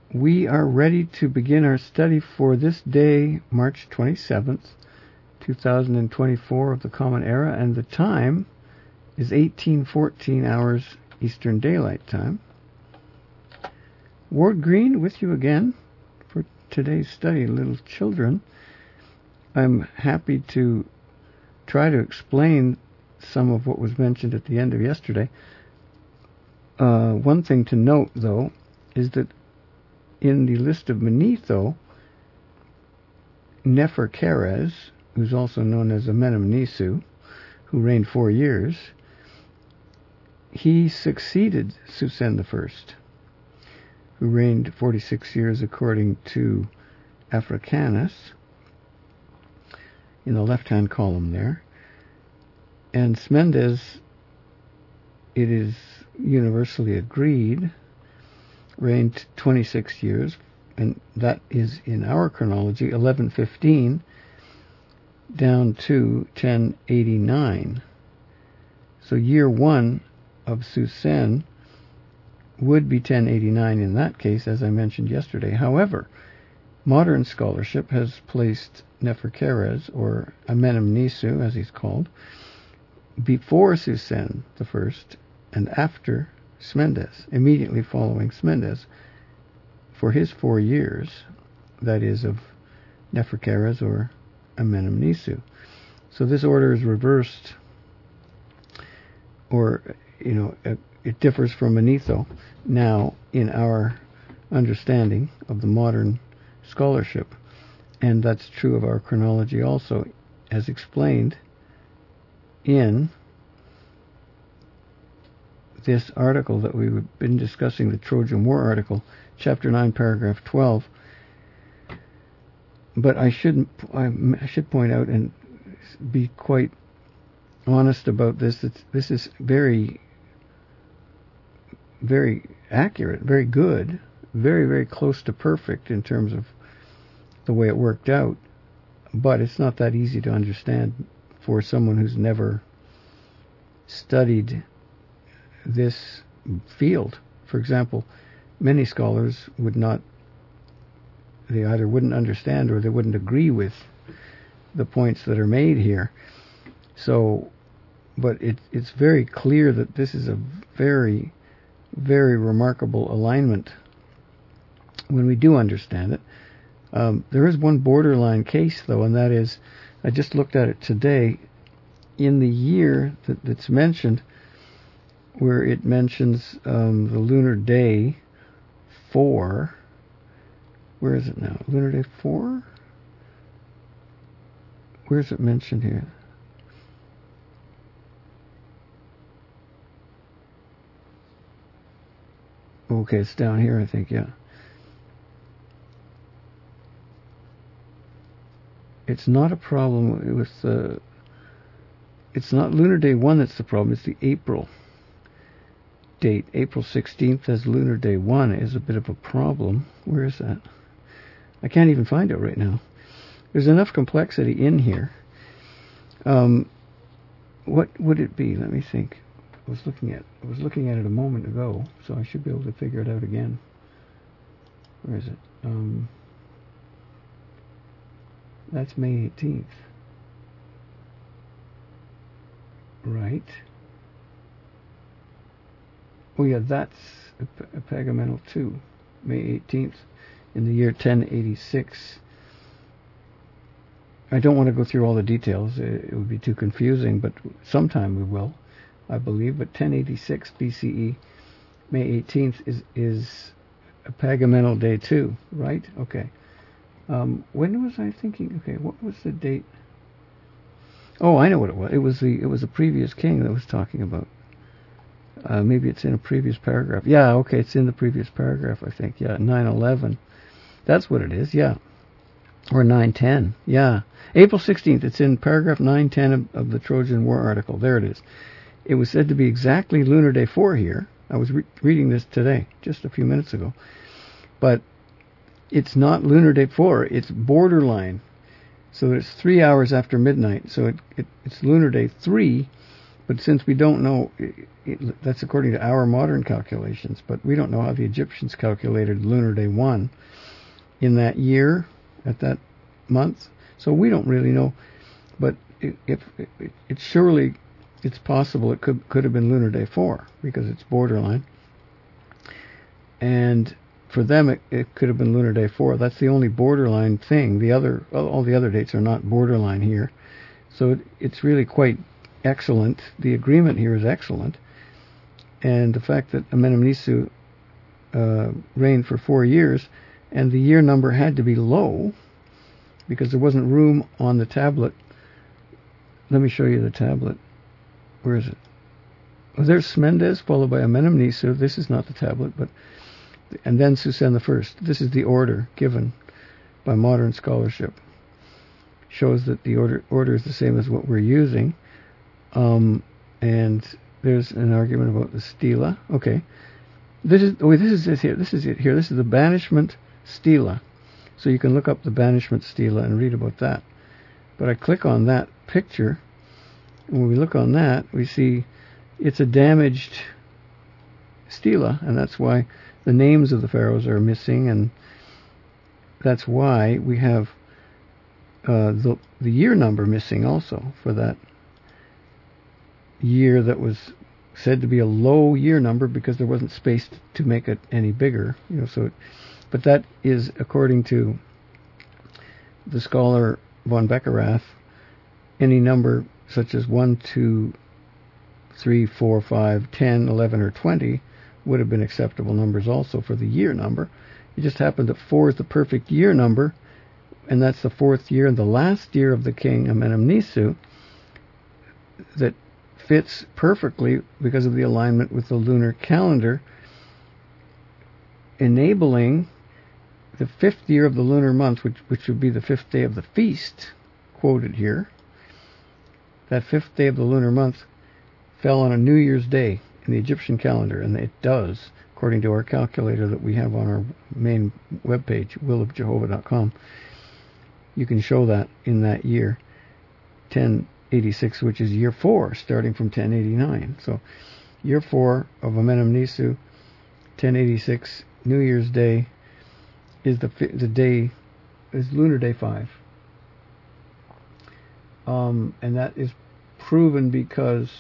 We are ready to begin our study for this day, March 27th, 2024 of the Common Era, and the time is 1814 hours Eastern Daylight Time. Ward Green with you again for today's study, Little Children. I'm happy to try to explain some of what was mentioned at the end of yesterday. One thing to note, though, is that in the list of Manetho, Neferkeres, who's also known as Amenemnisu, who reigned 4 years, he succeeded Susen I, who reigned 46 years according to Africanus, in the left-hand column there. And Smendes, it is universally agreed, reigned 26 years, and that is in our chronology 1115 down to 1089. So year 1 of Susen would be 1089 in that case, as I mentioned yesterday. However, modern scholarship has placed Neferkeres, or Amenemnisu as he's called, before Susen I and after Smendes, immediately following Smendes, for his 4 years, that is, of Neferkeres or Amenemnisu. So this order is reversed, or, it differs from Manetho now in our understanding of the modern scholarship. And that's true of our chronology also, as explained in this article that we've been discussing, the Trojan War article, chapter 9, paragraph 12. But I should point out and be quite honest about this. This is very, very accurate, very good, very, very close to perfect in terms of the way it worked out. But it's not that easy to understand for someone who's never studied this field. For example, many scholars they either wouldn't understand or they wouldn't agree with the points that are made here. So, but it's very clear that this is a very, very remarkable alignment when we do understand it. There is one borderline case, though, and that is, I just looked at it today, in the year that's mentioned, where it mentions the lunar day 4. Where is it now? Lunar day 4? Where is it mentioned here? Okay, it's down here, I think, yeah. It's not a problem with it's not lunar day 1 that's the problem, it's the April date. April 16th as lunar day 1 is a bit of a problem. Where is that? I can't even find it right now. There's enough complexity in here. What would it be? Let me think. I was looking at it a moment ago, so I should be able to figure it out again. Where is it? That's May 18th. Right. Oh yeah, that's Epagamental 2, May 18th, in the year 1086. I don't want to go through all the details, it would be too confusing, but sometime we will, I believe. But 1086 BCE, May 18th is Epagamental Day 2, right? Okay. When was I thinking? Okay, what was the date? Oh, I know what it was. It was a previous king that was talking about. Maybe it's in a previous paragraph. Yeah, okay, it's in the previous paragraph, I think. Yeah, 911. That's what it is, yeah. Or 910, yeah. April 16th, it's in paragraph 910 of the Trojan War article. There it is. It was said to be exactly lunar day 4 here. I was reading this today, just a few minutes ago. But it's not lunar day 4, it's borderline. So it's 3 hours after midnight. So it's lunar day 3, But since we don't know, that's according to our modern calculations, but we don't know how the Egyptians calculated Lunar Day 1 in that year, at that month. So we don't really know. But it's possible it could have been Lunar Day 4 because it's borderline. And for them, it could have been Lunar Day 4. That's the only borderline thing. All the other dates are not borderline here. So it's really quite excellent. The agreement here is excellent. And the fact that Amenemnisu reigned for 4 years, and the year number had to be low because there wasn't room on the tablet. Let me show you the tablet. Where is it? Oh, there's Smendes, followed by Amenemnisu. This is not the tablet, and then Susen the First. This is the order given by modern scholarship. Shows that the order is the same as what we're using. And there's an argument about the stela. Okay. This is it here. This is the banishment stela. So you can look up the banishment stela and read about that. But I click on that picture, and when we look on that, we see it's a damaged stela, and that's why the names of the pharaohs are missing, and that's why we have the year number missing also for that year that was said to be a low year number because there wasn't space to make it any bigger. But that is according to the scholar von Beckerath. Any number such as 1, 2, 3, 4, 5, 10, 11, or 20 would have been acceptable numbers also for the year number. It just happened that 4 is the perfect year number, and that's the 4th year and the last year of the king Amenemnisu that fits perfectly because of the alignment with the lunar calendar, enabling the 5th year of the lunar month, which would be the 5th day of the feast, quoted here. That 5th day of the lunar month fell on a New Year's Day in the Egyptian calendar, and it does, according to our calculator that we have on our main webpage, willofjehovah.com. You can show that in that year, 1086, which is year 4, starting from 1089. So, year 4 of Amenemnisu, 1086, New Year's Day, is is Lunar Day 5. And that is proven because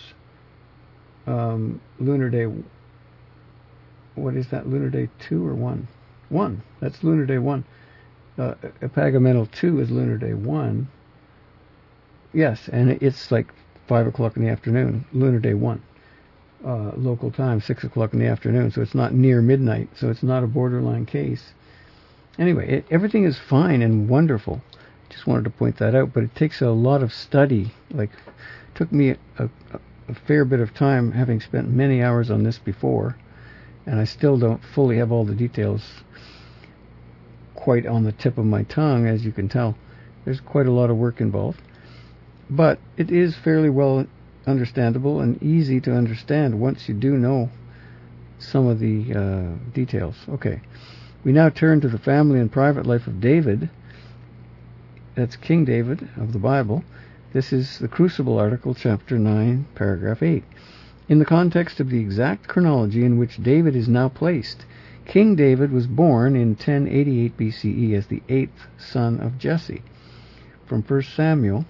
Lunar Day, what is that, Lunar Day 2 or 1? 1. That's Lunar Day 1. Epagamental 2 is Lunar Day 1. Yes, and it's like 5 o'clock in the afternoon, Lunar Day 1. Local time, 6 o'clock in the afternoon, so it's not near midnight, so it's not a borderline case. Anyway, everything is fine and wonderful. Just wanted to point that out, but it takes a lot of study. Like, it took me a fair bit of time, having spent many hours on this before, and I still don't fully have all the details quite on the tip of my tongue, as you can tell. There's quite a lot of work involved. But it is fairly well understandable and easy to understand once you do know some of the details. Okay. We now turn to the family and private life of David. That's King David of the Bible. This is the Crucible article, chapter 9, paragraph 8. In the context of the exact chronology in which David is now placed, King David was born in 1088 BCE as the 8th son of Jesse. From 1 Samuel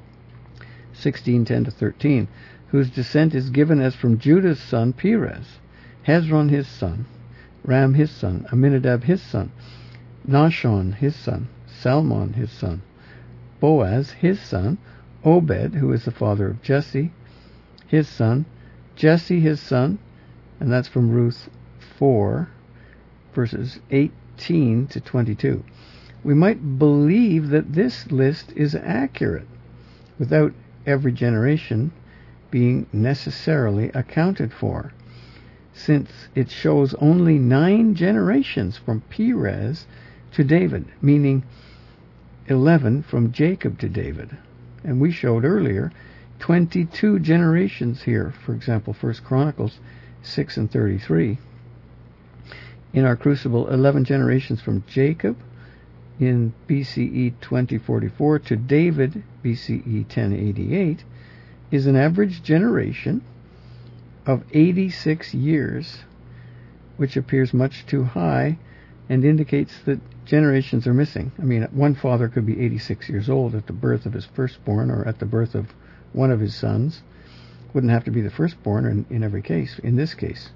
16:10 to 13, whose descent is given as from Judah's son Perez, Hezron his son, Ram his son, Aminadab his son, Nahshon his son, Salmon his son, Boaz his son, Obed, who is the father of Jesse, his son, Jesse his son, and that's from Ruth 4, verses 18 to 22. We might believe that this list is accurate, without every generation being necessarily accounted for, since it shows only 9 generations from Perez to David, meaning 11 from Jacob to David. And we showed earlier 22 generations here, for example, 1 Chronicles 6 and 33. In our Crucible, 11 generations from Jacob in BCE 2044 to David, BCE 1088, is an average generation of 86 years, which appears much too high and indicates that generations are missing. I mean, one father could be 86 years old at the birth of his firstborn or at the birth of one of his sons. Wouldn't have to be the firstborn in every case, in this case.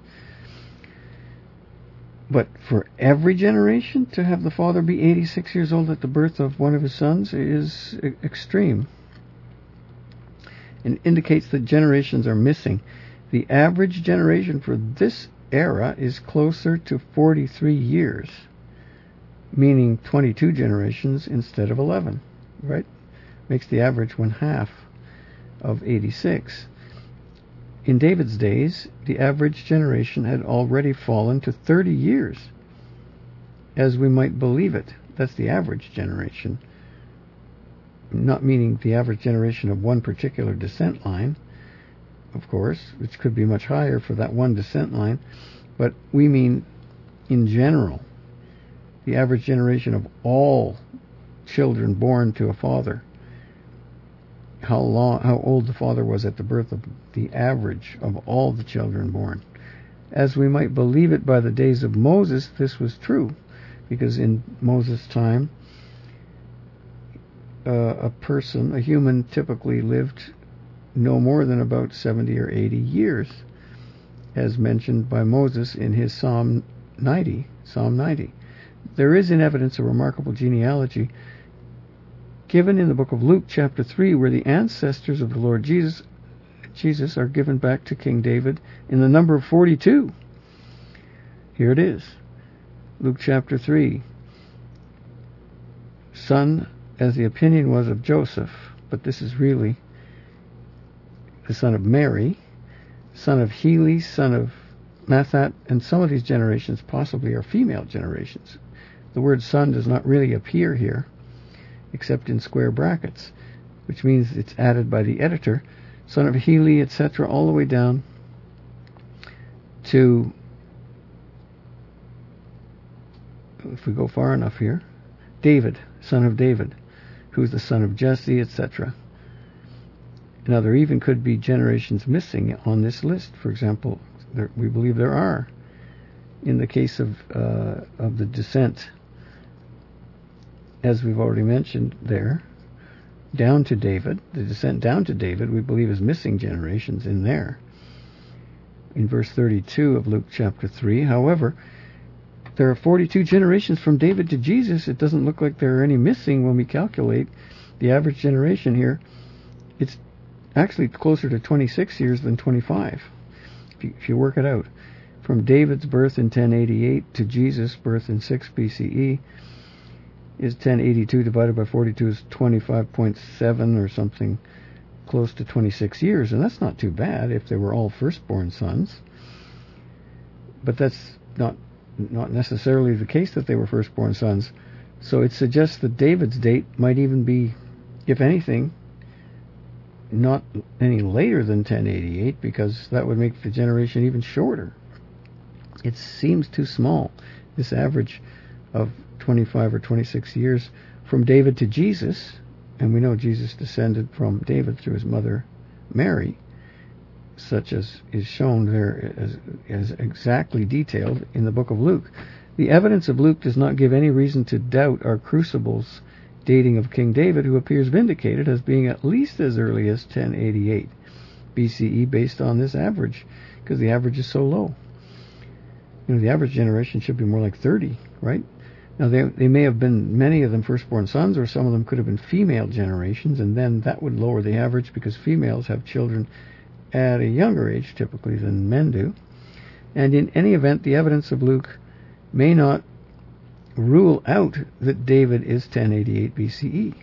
But for every generation to have the father be 86 years old at the birth of one of his sons is extreme, and indicates that generations are missing. The average generation for this era is closer to 43 years, meaning 22 generations instead of 11, right? Makes the average 1/2 of 86. In David's days, the average generation had already fallen to 30 years, as we might believe it. That's the average generation, not meaning the average generation of one particular descent line, of course, which could be much higher for that one descent line, but we mean in general, the average generation of all children born to a father. How old the father was at the birth of the average of all the children born. As we might believe it by the days of Moses, this was true, because in Moses' time, a human typically lived no more than about 70 or 80 years, as mentioned by Moses in his Psalm 90. There is in evidence a remarkable genealogy given in the book of Luke chapter 3, where the ancestors of the Lord Jesus are given back to King David in the number of 42. Here it is. Luke chapter 3. Son, as the opinion was of Joseph, but this is really the son of Mary, son of Heli, son of Mathat, and some of these generations possibly are female generations. The word son does not really appear here, except in square brackets, which means it's added by the editor, son of Heli, etc., all the way down to, if we go far enough here, David, son of David, who's the son of Jesse, etc. Now, there even could be generations missing on this list. For example, we believe there are, in the case of the descent, as we've already mentioned there, down to David. The descent down to David, we believe, is missing generations in there. In verse 32 of Luke chapter 3, however, there are 42 generations from David to Jesus. It doesn't look like there are any missing when we calculate the average generation here. It's actually closer to 26 years than 25, if you work it out. From David's birth in 1088 to Jesus' birth in 6 BCE, is 1082 divided by 42 is 25.7 or something, close to 26 years, and that's not too bad if they were all firstborn sons. But that's not necessarily the case that they were firstborn sons. So it suggests that David's date might even be, if anything, not any later than 1088, because that would make the generation even shorter. It seems too small, this average of 25 or 26 years from David to Jesus, and we know Jesus descended from David through his mother Mary, such as is shown there as exactly detailed in the book of Luke. The evidence of Luke does not give any reason to doubt our Crucible's dating of King David, who appears vindicated as being at least as early as 1088 BCE based on this average, because the average is so low. The average generation should be more like 30, right? Now, they may have been, many of them, firstborn sons, or some of them could have been female generations, and then that would lower the average, because females have children at a younger age, typically, than men do. And in any event, the evidence of Luke may not rule out that David is 1088 BCE.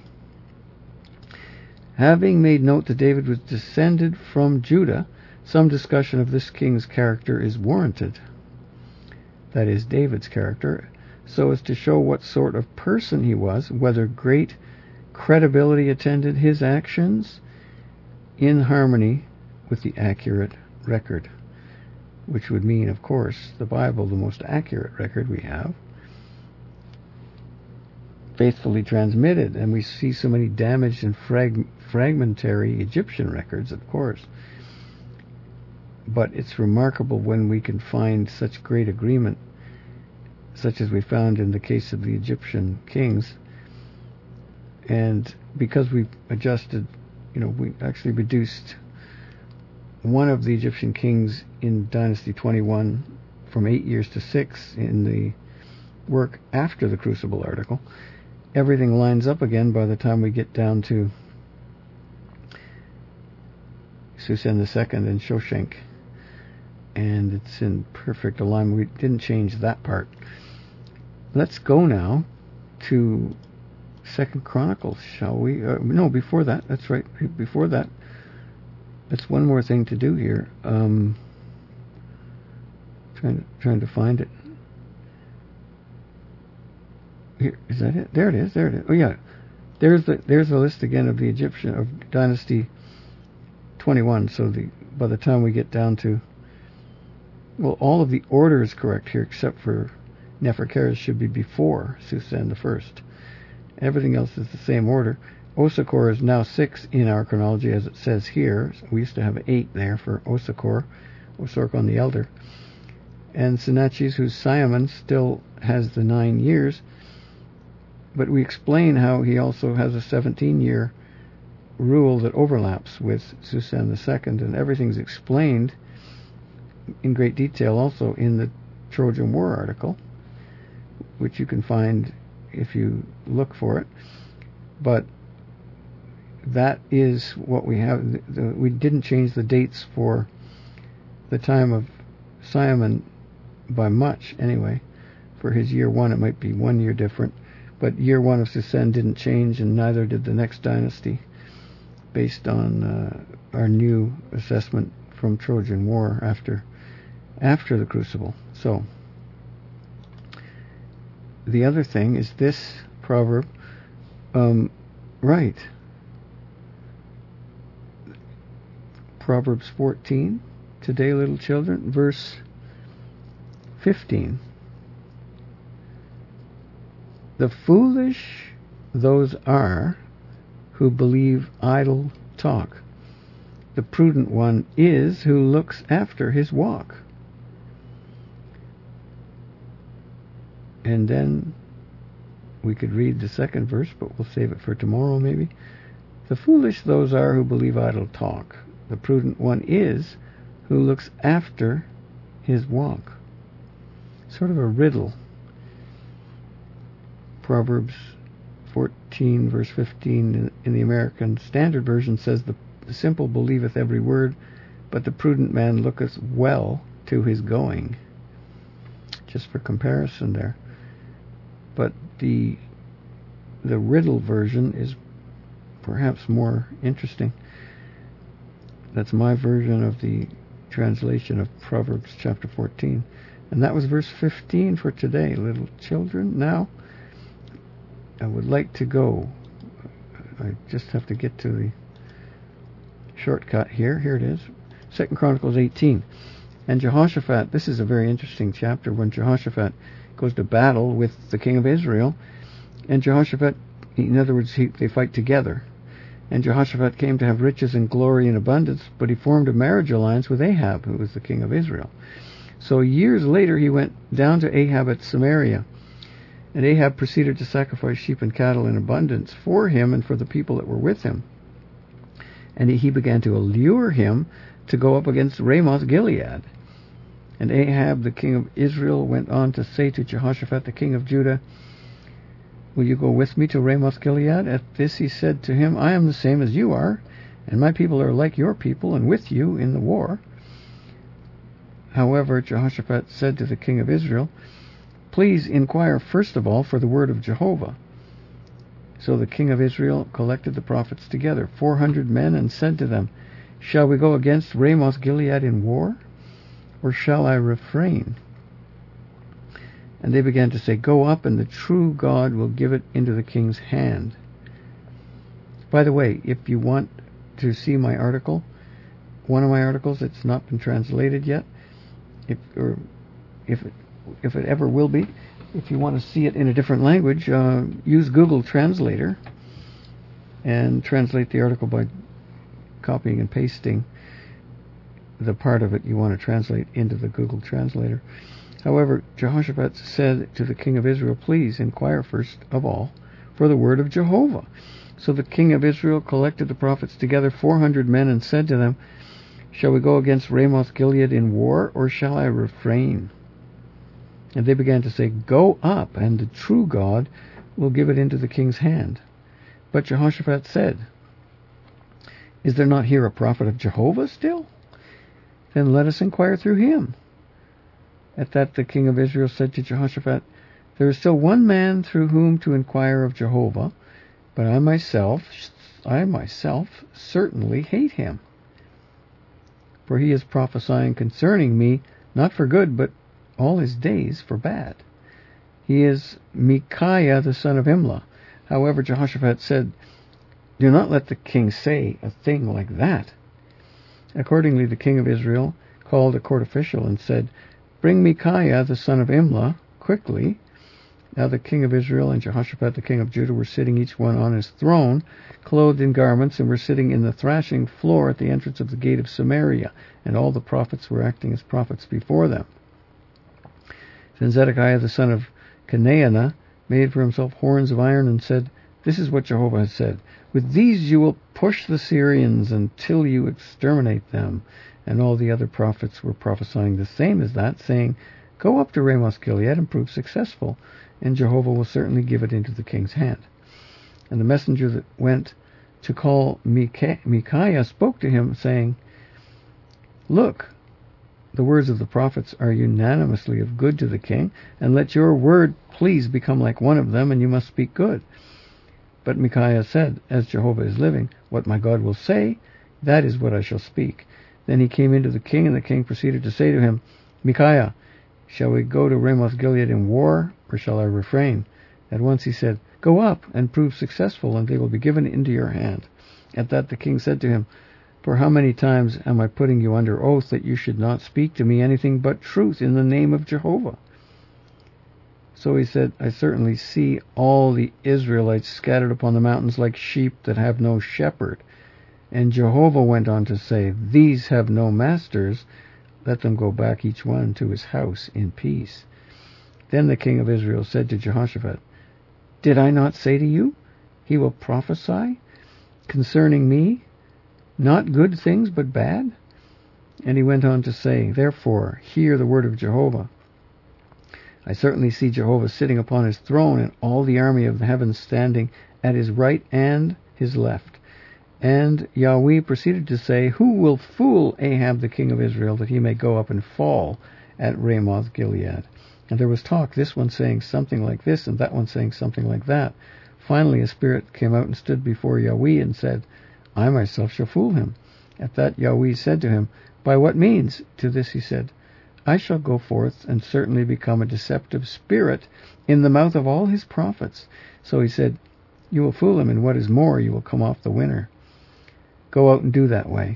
Having made note that David was descended from Judah, some discussion of this king's character is warranted. That is, David's character, so as to show what sort of person he was, whether great credibility attended his actions in harmony with the accurate record, which would mean, of course, the Bible, the most accurate record we have. faithfully transmitted, and we see so many damaged and fragmentary Egyptian records, of course. But it's remarkable when we can find such great agreement, such as we found in the case of the Egyptian kings. And because we adjusted, we actually reduced one of the Egyptian kings in Dynasty 21 from 8 years to 6 in the work after the Crucible article. Everything lines up again by the time we get down to Susan II and Shoshenq, and it's in perfect alignment. We didn't change that part. Let's go now to 2nd Chronicles, shall we? No, before that. That's right. Before that, that's one more thing to do here. Trying to find it. Here, is that it? There it is. There it is. Oh yeah, there's the list again of the Egyptian of Dynasty 21. So by the time we get down to, well, all of the order is correct here except for Neferkheres should be before Susan I. Everything else is the same order. Osakor is now 6 in our chronology as it says here. So we used to have 8 there for Osakor, Osorkon the Elder. And Sennacherib, who's Simon, still has the 9 years. But we explain how he also has a 17-year rule that overlaps with Susan II, and everything's explained in great detail also in the Trojan War article, which you can find if you look for it. But that is what we have. We didn't change the dates for the time of Simon by much, anyway. For his year 1, it might be 1 year different. But year 1 of Susan didn't change, and neither did the next dynasty, based on our new assessment from Trojan War after the Crucible. So, the other thing is this proverb, right. Proverbs 14, today, little children, verse 15. The foolish those are who believe idle talk. The prudent one is who looks after his walk. And then we could read the second verse, but we'll save it for tomorrow maybe. The foolish those are who believe idle talk. The prudent one is who looks after his walk. Sort of a riddle. Proverbs 14 verse 15 in the American Standard Version says, the simple believeth every word, but the prudent man looketh well to his going. Just for comparison there. But the riddle version is perhaps more interesting. That's my version of the translation of Proverbs chapter 14. And that was verse 15 for today, little children. Now, I would like to go. I just have to get to the shortcut here. Here it is. 2 Chronicles 18. And Jehoshaphat, this is a very interesting chapter when Jehoshaphat goes to battle with the king of Israel. And Jehoshaphat, in other words, they fight together. And Jehoshaphat came to have riches and glory and abundance, but he formed a marriage alliance with Ahab, who was the king of Israel. So years later he went down to Ahab at Samaria. And Ahab proceeded to sacrifice sheep and cattle in abundance for him and for the people that were with him. And he began to allure him to go up against Ramoth Gilead. And Ahab, the king of Israel, went on to say to Jehoshaphat, the king of Judah, will you go with me to Ramoth Gilead? At this he said to him, I am the same as you are, and my people are like your people, and with you in the war. However, Jehoshaphat said to the king of Israel, please inquire first of all for the word of Jehovah. So the king of Israel collected the prophets together, 400 men, and said to them, shall we go against Ramoth Gilead in war, or shall I refrain? And they began to say, go up, and the true God will give it into the king's hand. By the way, if you want to see my article, one of my articles, it's not been translated yet, if it ever will be, If you want to see it in a different language, use Google Translator and translate the article by copying and pasting the part of it you want to translate into the Google Translator. However, Jehoshaphat said to the king of Israel, "Please inquire first of all for the word of Jehovah." So the king of Israel collected the prophets together, 400 men, and said to them, "Shall we go against Ramoth Gilead in war, or shall I refrain?" And they began to say, "Go up, and the true God will give it into the king's hand." But Jehoshaphat said, "Is there not here a prophet of Jehovah still? Then let us inquire through him." At that the king of Israel said to Jehoshaphat, "There is still one man through whom to inquire of Jehovah, but I myself certainly hate him. For he is prophesying concerning me, not for good, but all his days for bad. He is Micaiah the son of Imlah." However, Jehoshaphat said, "Do not let the king say a thing like that." Accordingly, the king of Israel called a court official and said, "Bring Micaiah the son of Imlah quickly." Now the king of Israel and Jehoshaphat the king of Judah were sitting each one on his throne, clothed in garments, and were sitting in the thrashing floor at the entrance of the gate of Samaria, and all the prophets were acting as prophets before them. Then Zedekiah the son of Chenaanah made for himself horns of iron and said, "This is what Jehovah has said. With these you will push the Syrians until you exterminate them." And all the other prophets were prophesying the same as that, saying, "Go up to Ramoth Gilead and prove successful, and Jehovah will certainly give it into the king's hand." And the messenger that went to call Micaiah spoke to him, saying, "Look, the words of the prophets are unanimously of good to the king, and let your word please become like one of them, and you must speak good." But Micaiah said, "As Jehovah is living, what my God will say, that is what I shall speak." Then he came into the king, and the king proceeded to say to him, "Micaiah, shall we go to Ramoth Gilead in war, or shall I refrain?" At once he said, "Go up and prove successful, and they will be given into your hand." At that the king said to him, "For how many times am I putting you under oath that you should not speak to me anything but truth in the name of Jehovah?" So he said, "I certainly see all the Israelites scattered upon the mountains like sheep that have no shepherd." And Jehovah went on to say, "These have no masters. Let them go back each one to his house in peace." Then the king of Israel said to Jehoshaphat, "Did I not say to you, he will prophesy concerning me, not good things but bad?" And he went on to say, "Therefore, hear the word of Jehovah. I certainly see Jehovah sitting upon his throne, and all the army of the heavens standing at his right and his left." And Yahweh proceeded to say, "Who will fool Ahab the king of Israel, that he may go up and fall at Ramoth Gilead?" And there was talk, this one saying something like this, and that one saying something like that. Finally a spirit came out and stood before Yahweh and said, "I myself shall fool him." At that Yahweh said to him, "By what means?" To this he said, "I shall go forth and certainly become a deceptive spirit in the mouth of all his prophets." So he said, "You will fool him, and what is more, you will come off the winner. Go out and do that way."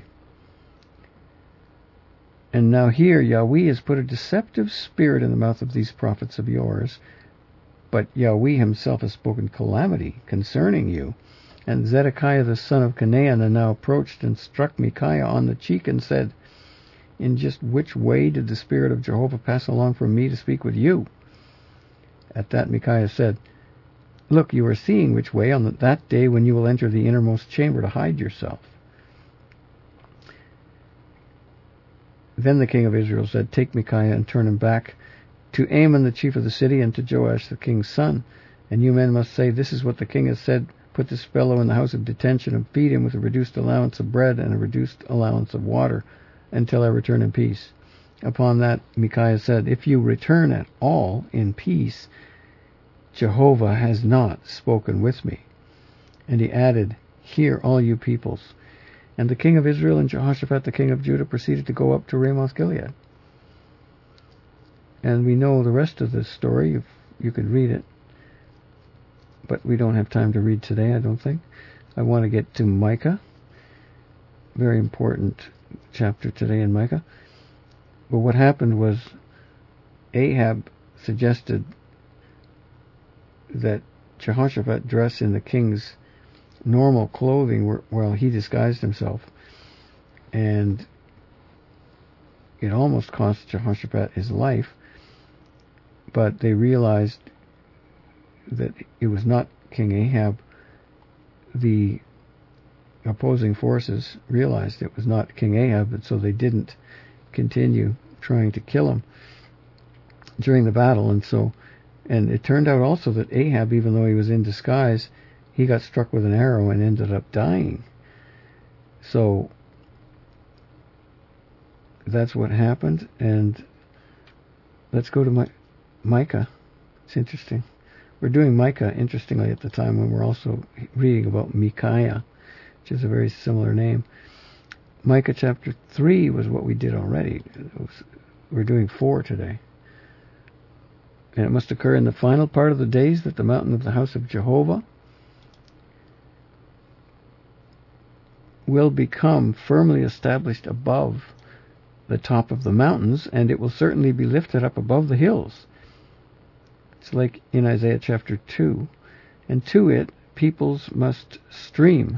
And now here Yahweh has put a deceptive spirit in the mouth of these prophets of yours, but Yahweh himself has spoken calamity concerning you. And Zedekiah the son of Chenaanah now approached and struck Micaiah on the cheek and said, "In just which way did the Spirit of Jehovah pass along from me to speak with you?" At that Micaiah said, "Look, you are seeing which way on that day when you will enter the innermost chamber to hide yourself." Then the king of Israel said, "Take Micaiah and turn him back to Amon the chief of the city and to Joash the king's son. And you men must say, 'This is what the king has said. Put this fellow in the house of detention and feed him with a reduced allowance of bread and a reduced allowance of water until I return in peace.'" Upon that Micaiah said, "If you return at all in peace, Jehovah has not spoken with me." And he added, "Hear all you peoples." And the king of Israel and Jehoshaphat the king of Judah proceeded to go up to Ramoth Gilead. And we know the rest of this story, if you could read it. But we don't have time to read today, I don't think. I want to get to Micah. Very important chapter today in Micah. But what happened was Ahab suggested that Jehoshaphat dress in the king's normal clothing while he disguised himself. And it almost cost Jehoshaphat his life, but they realized that it was not King Ahab. The opposing forces realized it was not King Ahab, and so they didn't continue trying to kill him during the battle. And it turned out also that Ahab, even though he was in disguise, he got struck with an arrow and ended up dying. So that's what happened. And let's go to Micah. It's interesting. We're doing Micah, interestingly, at the time when we're also reading about Micaiah, which is a very similar name. Micah chapter 3 was what we did already. We're doing 4 today. And it must occur in the final part of the days that the mountain of the house of Jehovah will become firmly established above the top of the mountains, and it will certainly be lifted up above the hills. It's like in Isaiah chapter 2. And to it, peoples must stream.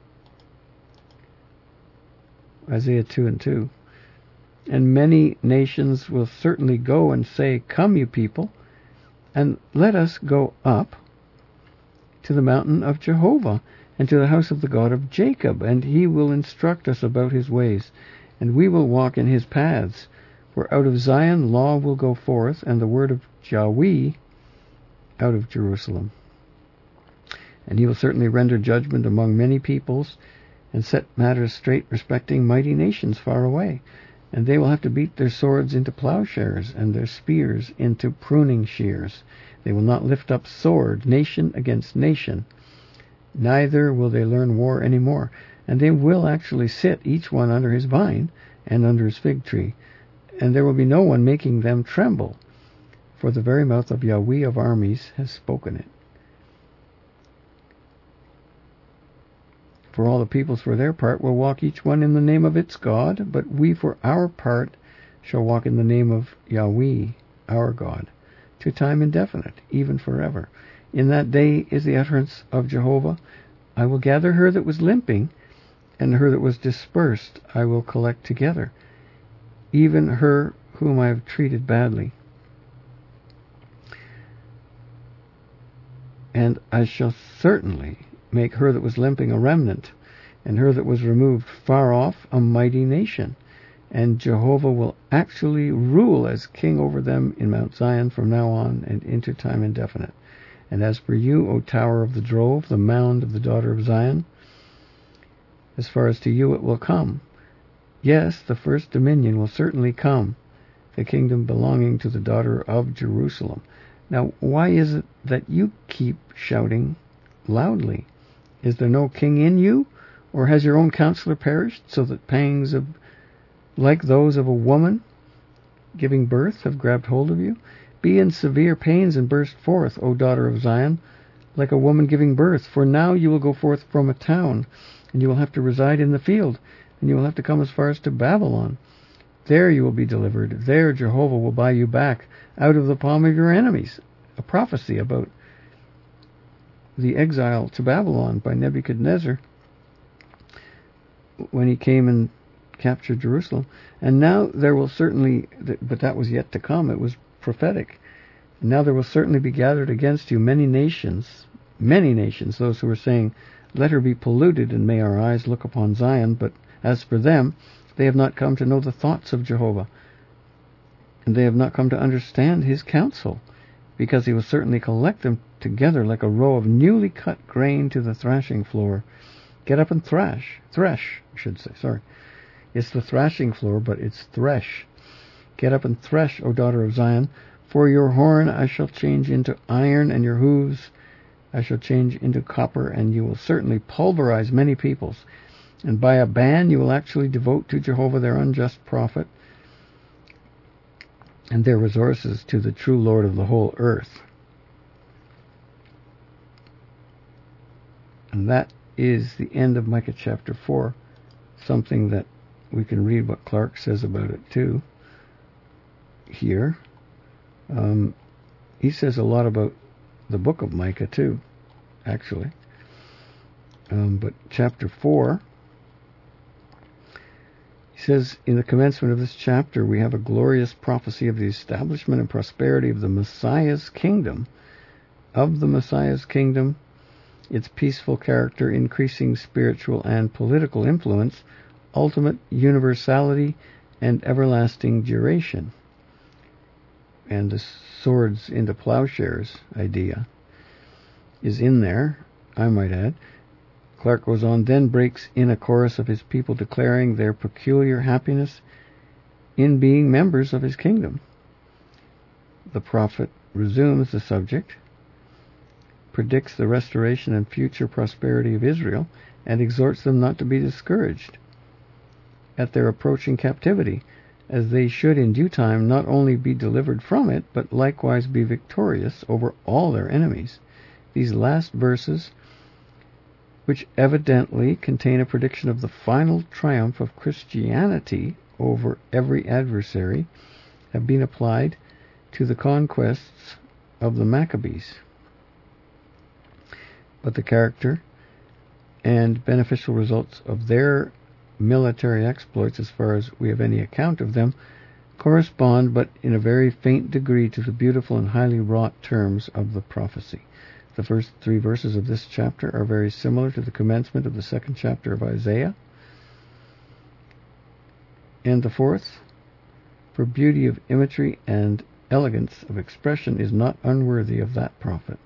Isaiah 2 and 2. And many nations will certainly go and say, "Come, you people, and let us go up to the mountain of Jehovah, and to the house of the God of Jacob, and he will instruct us about his ways, and we will walk in his paths. For out of Zion law will go forth, and the word of Yahweh out of Jerusalem. And he will certainly render judgment among many peoples, and set matters straight respecting mighty nations far away. And they will have to beat their swords into plowshares, and their spears into pruning shears. They will not lift up sword, nation against nation. Neither will they learn war any more. And they will actually sit, each one under his vine, and under his fig tree. And there will be no one making them tremble. For the very mouth of Yahweh of armies has spoken it. For all the peoples for their part will walk each one in the name of its God, but we for our part shall walk in the name of Yahweh, our God, to time indefinite, even forever. In that day is the utterance of Jehovah. I will gather her that was limping, and her that was dispersed I will collect together, even her whom I have treated badly. And I shall certainly make her that was limping a remnant, and her that was removed far off a mighty nation. And Jehovah will actually rule as king over them in Mount Zion from now on and into time indefinite. And as for you, O tower of the drove, the mound of the daughter of Zion, as far as to you it will come. Yes, the first dominion will certainly come, the kingdom belonging to the daughter of Jerusalem. Now, why is it that you keep shouting loudly? Is there no king in you? Or has your own counselor perished, so that pangs like those of a woman giving birth have grabbed hold of you? Be in severe pains and burst forth, O daughter of Zion, like a woman giving birth. For now you will go forth from a town, and you will have to reside in the field, and you will have to come as far as to Babylon. There you will be delivered. There Jehovah will buy you back out of the palm of your enemies. A prophecy about the exile to Babylon by Nebuchadnezzar when he came and captured Jerusalem. And now there will certainly, but that was yet to come, it was prophetic. And now there will certainly be gathered against you many nations, those who are saying, let her be polluted, and may our eyes look upon Zion. But as for them, they have not come to know the thoughts of Jehovah, and they have not come to understand his counsel, because he will certainly collect them together like a row of newly cut grain to the thrashing floor. Get up and thresh, I should say, sorry. It's the thrashing floor, but it's thresh. Get up and thresh, O daughter of Zion, for your horn I shall change into iron, and your hooves I shall change into copper, and you will certainly pulverize many peoples. And by a ban you will actually devote to Jehovah their unjust prophet, and their resources to the true Lord of the whole earth. And that is the end of Micah chapter 4, something that we can read what Clark says about it too here. He says a lot about the book of Micah too, actually. But chapter 4, he says, in the commencement of this chapter, we have a glorious prophecy of the establishment and prosperity of the Messiah's kingdom, its peaceful character, increasing spiritual and political influence, ultimate universality, and everlasting duration. And the swords into plowshares idea is in there, I might add. Clark goes on, then breaks in a chorus of his people declaring their peculiar happiness in being members of his kingdom. The prophet resumes the subject, predicts the restoration and future prosperity of Israel, and exhorts them not to be discouraged at their approaching captivity, as they should in due time not only be delivered from it, but likewise be victorious over all their enemies. These last verses, which evidently contain a prediction of the final triumph of Christianity over every adversary, have been applied to the conquests of the Maccabees. But the character and beneficial results of their military exploits, as far as we have any account of them, correspond but in a very faint degree to the beautiful and highly wrought terms of the prophecy. The first 3 verses of this chapter are very similar to the commencement of the 2nd chapter of Isaiah. And the 4th, for beauty of imagery and elegance of expression is not unworthy of that prophet.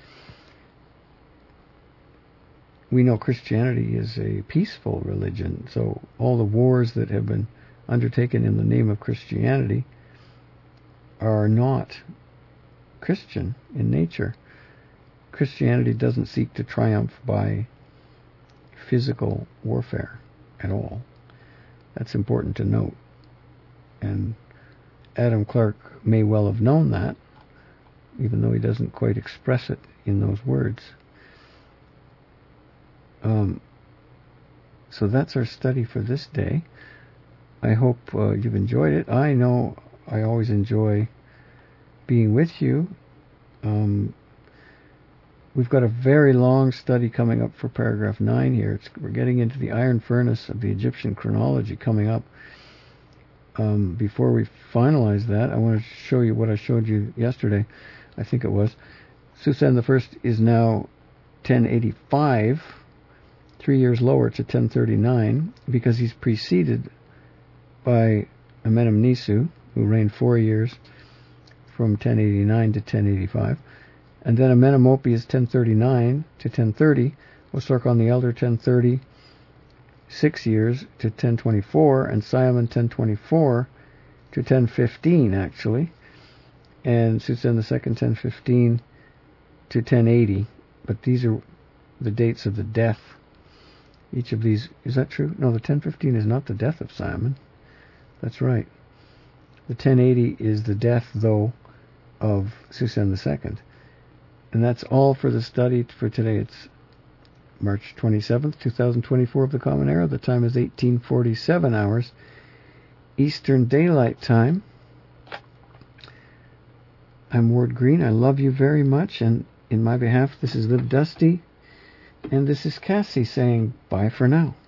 We know Christianity is a peaceful religion, so all the wars that have been undertaken in the name of Christianity are not Christian in nature. Christianity doesn't seek to triumph by physical warfare at all. That's important to note. And Adam Clark may well have known that, even though he doesn't quite express it in those words. So that's our study for this day. I hope you've enjoyed it. I know I always enjoy being with you. We've got a very long study coming up for paragraph 9 here. We're getting into the iron furnace of the Egyptian chronology coming up. Before we finalize that, I want to show you what I showed you yesterday. I think it was. Susan I is now 1085, 3 years lower to 1039, because he's preceded by Amenemnisu, who reigned 4 years from 1089 to 1085. And then Amenemopi is 1039 to 1030, Osarkon the Elder 1030, 6 years to 1024, and Simon 1024 to 1015 actually, and Susan II 1015 to 1080. But these are the dates of the death. Each of these, is that true? No, the 1015 is not the death of Simon. That's right. The 1080 is the death, though, of Susan II. And that's all for the study for today. It's March 27th, 2024 of the Common Era. The time is 1847 hours Eastern Daylight Time. I'm Ward Green. I love you very much, and in my behalf, this is Liv Dusty, and this is Cassie saying bye for now.